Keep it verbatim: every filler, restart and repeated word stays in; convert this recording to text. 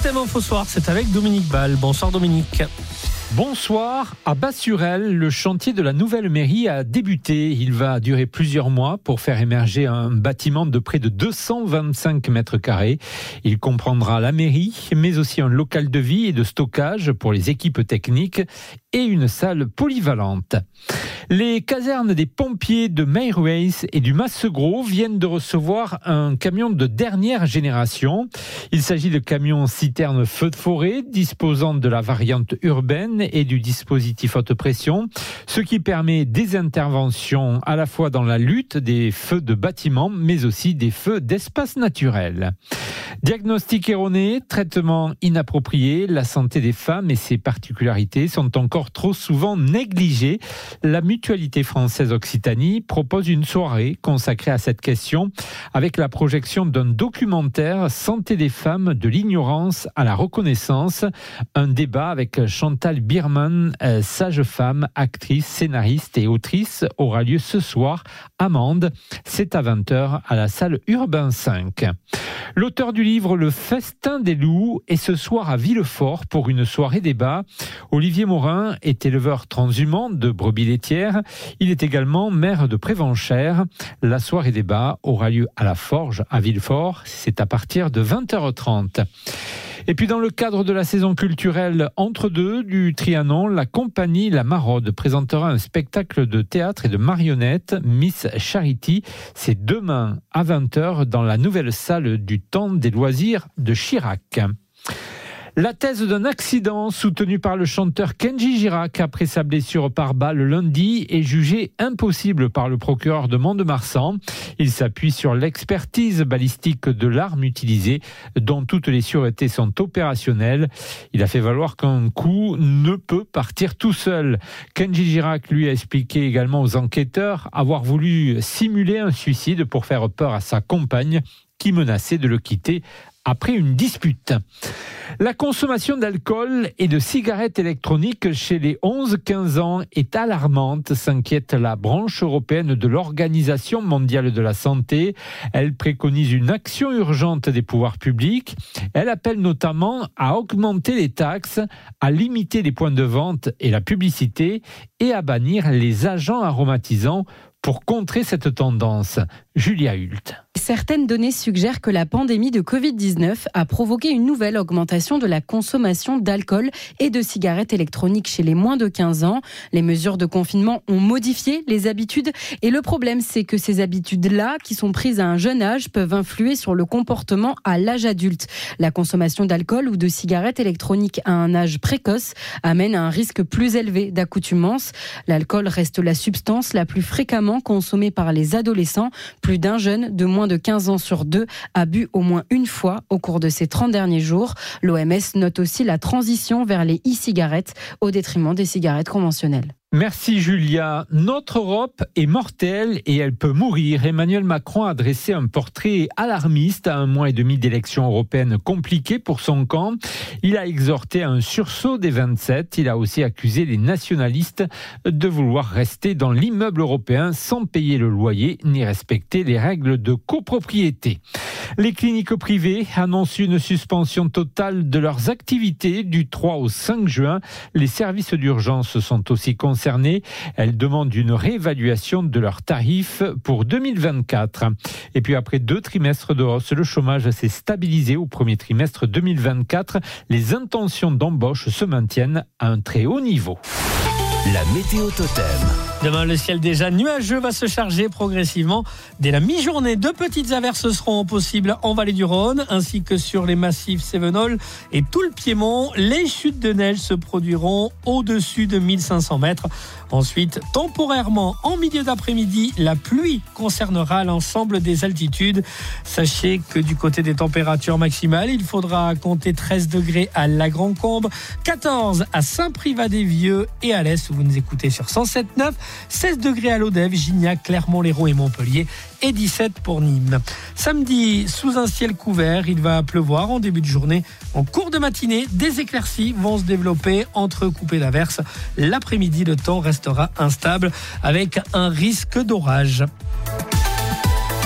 Totem Info Soir, c'est avec Dominique Ball. Bonsoir Dominique. Bonsoir. À Bas-sur-Aile, le chantier de la nouvelle mairie a débuté. Il va durer plusieurs mois pour faire émerger un bâtiment de près de deux cent vingt-cinq mètres carrés. Il comprendra la mairie, mais aussi un local de vie et de stockage pour les équipes techniques et une salle polyvalente. Les casernes des pompiers de Meyrweis et du Massegros viennent de recevoir un camion de dernière génération. Il s'agit de camions citernes feu de forêt disposant de la variante urbaine et du dispositif haute pression, ce qui permet des interventions à la fois dans la lutte des feux de bâtiments, mais aussi des feux d'espace naturel. Diagnostic erroné, traitement inapproprié, la santé des femmes et ses particularités sont encore trop souvent négligées. La Mutualité française Occitanie propose une soirée consacrée à cette question avec la projection d'un documentaire Santé des femmes, de l'ignorance à la reconnaissance. Un débat avec Chantal Biermann, sage-femme, actrice, scénariste et autrice, aura lieu ce soir à Mende. C'est à vingt heures à la salle Urbain cinq. L'auteur du livre Le Festin des loups est ce soir à Villefort pour une soirée débat. Olivier Morin est éleveur transhumant de brebis laitières. Il est également maire de Prévenchères. La soirée débat aura lieu à la Forge à Villefort. C'est à partir de vingt heures trente. Et puis dans le cadre de la saison culturelle entre deux du Trianon, la compagnie La Maraude présentera un spectacle de théâtre et de marionnettes, Miss Charity. C'est demain à vingt heures dans la nouvelle salle du Temps des loisirs de Chirac. La thèse d'un accident soutenu par le chanteur Kenji Girac après sa blessure par balle lundi est jugée impossible par le procureur de Mont-de-Marsan. Il s'appuie sur l'expertise balistique de l'arme utilisée, dont toutes les sûretés sont opérationnelles. Il a fait valoir qu'un coup ne peut partir tout seul. Kenji Girac lui a expliqué également aux enquêteurs avoir voulu simuler un suicide pour faire peur à sa compagne qui menaçait de le quitter après une dispute. La consommation d'alcool et de cigarettes électroniques chez les onze quinze ans est alarmante, s'inquiète la branche européenne de l'Organisation mondiale de la santé. Elle préconise une action urgente des pouvoirs publics. Elle appelle notamment à augmenter les taxes, à limiter les points de vente et la publicité et à bannir les agents aromatisants pour contrer cette tendance. Julia Hult. Certaines données suggèrent que la pandémie de covid dix-neuf a provoqué une nouvelle augmentation de la consommation d'alcool et de cigarettes électroniques chez les moins de quinze ans. Les mesures de confinement ont modifié les habitudes et le problème, c'est que ces habitudes-là, qui sont prises à un jeune âge, peuvent influer sur le comportement à l'âge adulte. La consommation d'alcool ou de cigarettes électroniques à un âge précoce amène à un risque plus élevé d'accoutumance. L'alcool reste la substance la plus fréquemment consommée par les adolescents. Plus d'un jeune de moins de quinze ans sur deux a bu au moins une fois au cours de ces trente derniers jours. L'O M S note aussi la transition vers les e-cigarettes au détriment des cigarettes conventionnelles. Merci Julia. Notre Europe est mortelle et elle peut mourir. Emmanuel Macron a dressé un portrait alarmiste à un mois et demi d'élections européennes compliquées pour son camp. Il a exhorté à un sursaut des vingt-sept. Il a aussi accusé les nationalistes de vouloir rester dans l'immeuble européen sans payer le loyer ni respecter les règles de copropriété. Les cliniques privées annoncent une suspension totale de leurs activités du trois au cinq juin. Les services d'urgence sont aussi concernés. Elles demandent une réévaluation de leurs tarifs pour deux mille vingt-quatre. Et puis après deux trimestres de hausse, le chômage s'est stabilisé au premier trimestre deux mille vingt-quatre. Les intentions d'embauche se maintiennent à un très haut niveau. La météo totem. Demain, le ciel déjà nuageux va se charger progressivement. Dès la mi-journée, de petites averses seront possibles en vallée du Rhône, ainsi que sur les massifs Cévenol et tout le Piémont. Les chutes de neige se produiront au-dessus de mille cinq cents mètres. Ensuite, temporairement, en milieu d'après-midi, la pluie concernera l'ensemble des altitudes. Sachez que du côté des températures maximales, il faudra compter treize degrés à la Grand-Combe, quatorze à Saint-Privat-des-Vieux et à l'Est, où vous nous écoutez sur cent sept virgule neuf, seize degrés à Lodève, Gignac, Clermont-Lérault et Montpellier, et dix-sept pour Nîmes. Samedi, sous un ciel couvert, il va pleuvoir en début de journée. En cours de matinée, des éclaircies vont se développer entrecoupées d'averses. L'après-midi, le temps restera instable avec un risque d'orage.